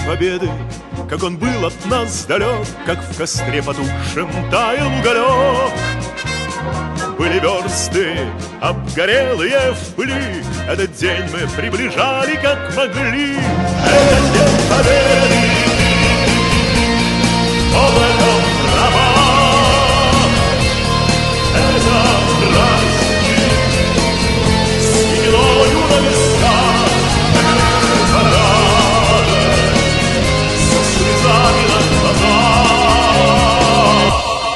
победы, как он был от нас далек, как в костре потухшем таял уголек. Были версты обгорелые в пыли, этот день мы приближали, как могли. Это день победы, облаком трава. Это праздник с сединою на висках, парады со слезами на глазах.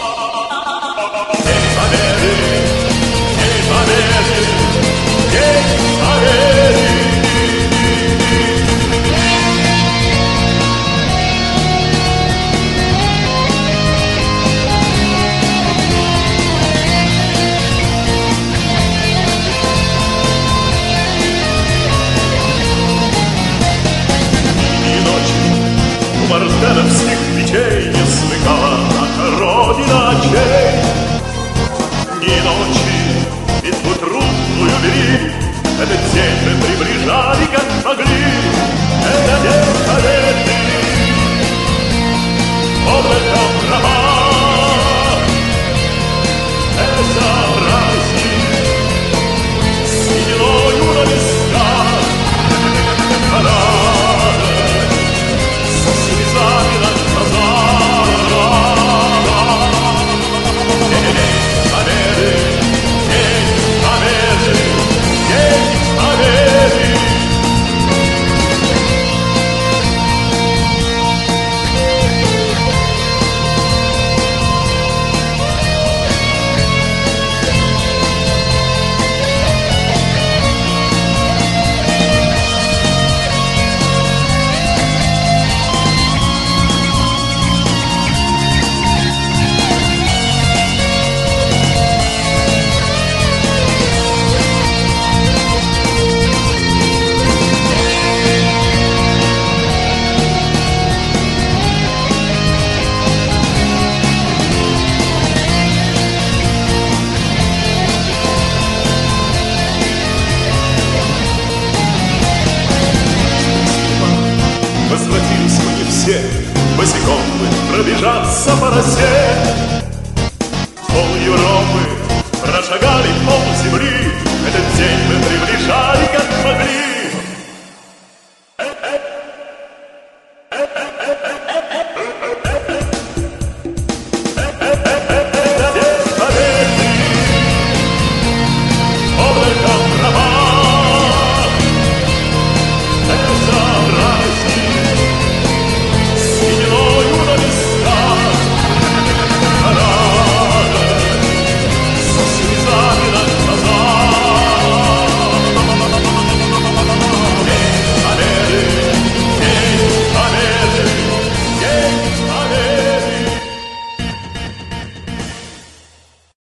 День победы, день победы, день победы. Мартеновских печей не смыкала наша Родина очей. Ни ночи битву трудную вели, этот день мы приближали, как могли. Это день победы, облаком трава. Это праздник с сединою на висках, парады со слезами на глазах. День победы, день победы, день победы. Возвратились мы не все, босиком мы пробежаться по росе.